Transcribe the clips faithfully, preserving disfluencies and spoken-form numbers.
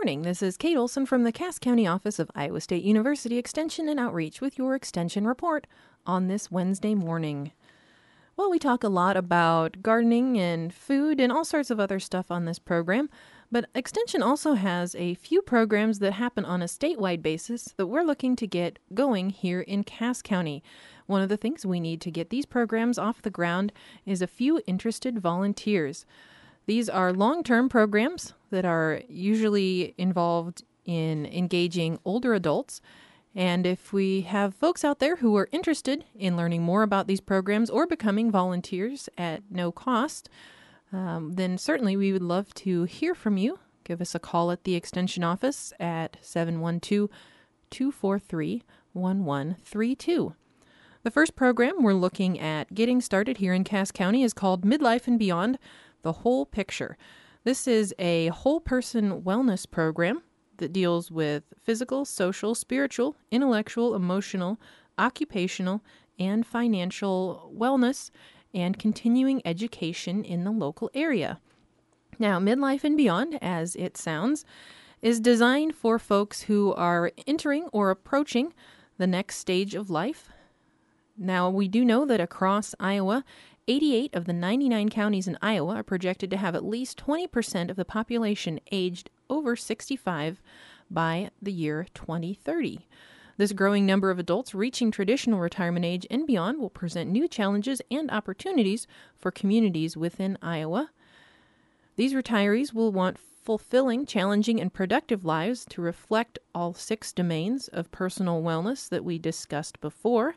morning. This is Kate Olson from the Cass County office of Iowa State University Extension and Outreach with your Extension Report on this Wednesday morning. Well, we talk a lot about gardening and food and all sorts of other stuff on this program, but Extension also has a few programs that happen on a statewide basis that we're looking to get going here in Cass County. One of the things we need to get these programs off the ground is a few interested volunteers. These are long-term programs that are usually involved in engaging older adults. And if we have folks out there who are interested in learning more about these programs or becoming volunteers at no cost, um, then certainly we would love to hear from you. Give us a call at the Extension office at seven one two, two four three, one one three two. The first program we're looking at getting started here in Cass County is called Midlife and Beyond, The Whole Picture. This is a whole person wellness program that deals with physical, social, spiritual, intellectual, emotional, occupational, and financial wellness and continuing education in the local area. Now, Midlife and Beyond, as it sounds, is designed for folks who are entering or approaching the next stage of life. Now, we do know that across Iowa, eighty-eight of the ninety-nine counties in Iowa are projected to have at least twenty percent of the population aged over sixty-five by the year twenty thirty. This growing number of adults reaching traditional retirement age and beyond will present new challenges and opportunities for communities within Iowa. These retirees will want fulfilling, challenging, and productive lives to reflect all six domains of personal wellness that we discussed before.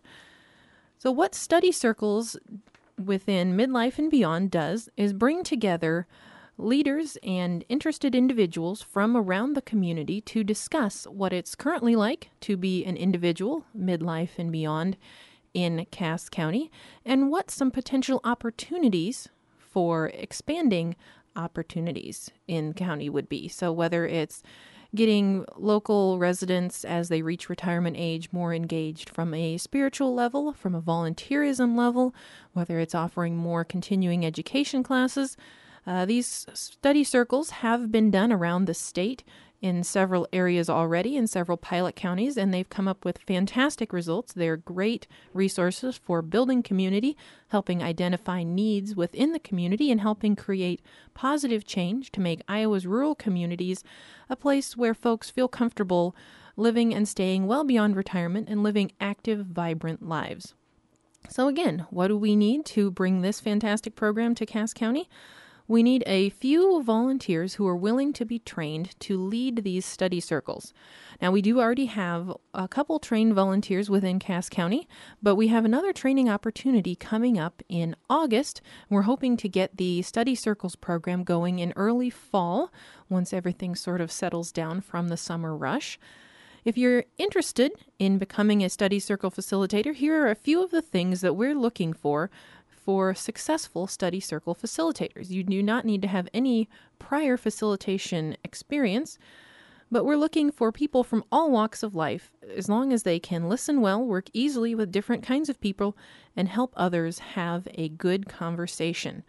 So what study circles within Midlife and Beyond does is bring together leaders and interested individuals from around the community to discuss what it's currently like to be an individual, midlife and beyond, in Cass County, and what some potential opportunities for expanding opportunities in county would be. So whether it's getting local residents as they reach retirement age more engaged from a spiritual level, from a volunteerism level, whether it's offering more continuing education classes. Uh, these study circles have been done around the state in several areas already, in several pilot counties, and they've come up with fantastic results. They're great resources for building community, helping identify needs within the community, and helping create positive change to make Iowa's rural communities a place where folks feel comfortable living and staying well beyond retirement and living active, vibrant lives. So again, what do we need to bring this fantastic program to Cass County? We need a few volunteers who are willing to be trained to lead these study circles. Now, we do already have a couple trained volunteers within Cass County, but we have another training opportunity coming up in August. We're hoping to get the study circles program going in early fall, once everything sort of settles down from the summer rush. If you're interested in becoming a study circle facilitator, here are a few of the things that we're looking for for successful study circle facilitators. You do not need to have any prior facilitation experience, but we're looking for people from all walks of life, as long as they can listen well, work easily with different kinds of people, and help others have a good conversation.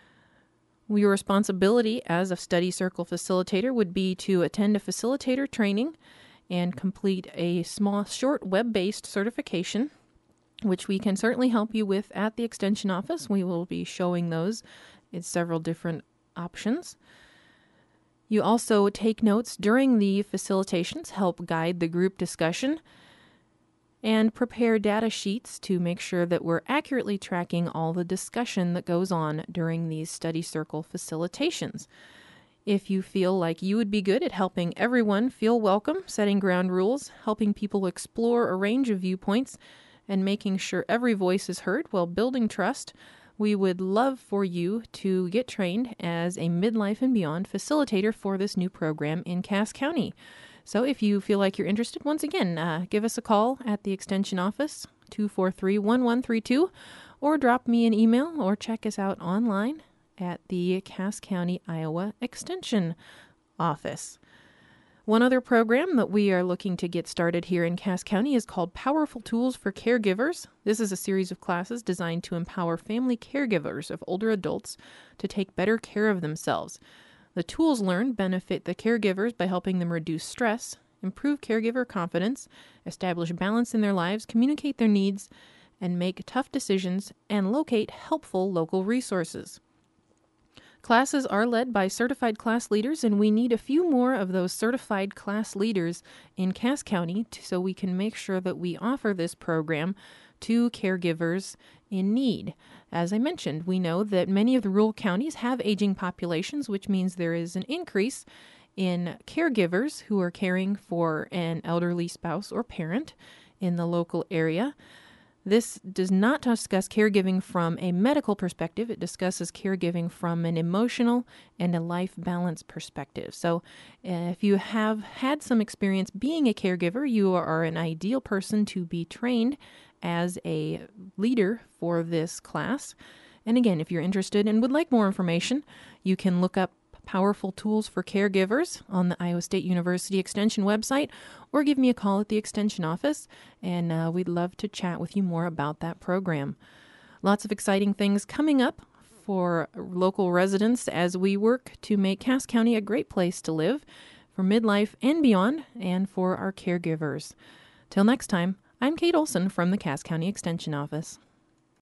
Your responsibility as a study circle facilitator would be to attend a facilitator training and complete a small, short web-based certification, which we can certainly help you with at the Extension office. We will be showing those in several different options. You also take notes during the facilitations, help guide the group discussion, and prepare data sheets to make sure that we're accurately tracking all the discussion that goes on during these study circle facilitations. If you feel like you would be good at helping everyone feel welcome, setting ground rules, helping people explore a range of viewpoints, and making sure every voice is heard while building trust, we would love for you to get trained as a Midlife and Beyond facilitator for this new program in Cass County. So if you feel like you're interested, once again, uh, give us a call at the Extension office, two four three, one one three two, or drop me an email or check us out online at the Cass County, Iowa Extension office. One other program that we are looking to get started here in Cass County is called Powerful Tools for Caregivers. This is a series of classes designed to empower family caregivers of older adults to take better care of themselves. The tools learned benefit the caregivers by helping them reduce stress, improve caregiver confidence, establish balance in their lives, communicate their needs, and make tough decisions, and locate helpful local resources. Classes are led by certified class leaders, and we need a few more of those certified class leaders in Cass County to, so we can make sure that we offer this program to caregivers in need. As I mentioned, we know that many of the rural counties have aging populations, which means there is an increase in caregivers who are caring for an elderly spouse or parent in the local area. This does not discuss caregiving from a medical perspective. It discusses caregiving from an emotional and a life balance perspective. So uh, if you have had some experience being a caregiver, you are an ideal person to be trained as a leader for this class. And again, if you're interested and would like more information, you can look up Powerful Tools for Caregivers on the Iowa State University Extension website, or give me a call at the Extension office, and uh, we'd love to chat with you more about that program. Lots of exciting things coming up for local residents as we work to make Cass County a great place to live for midlife and beyond, and for our caregivers. Till next time, I'm Kate Olson from the Cass County Extension office.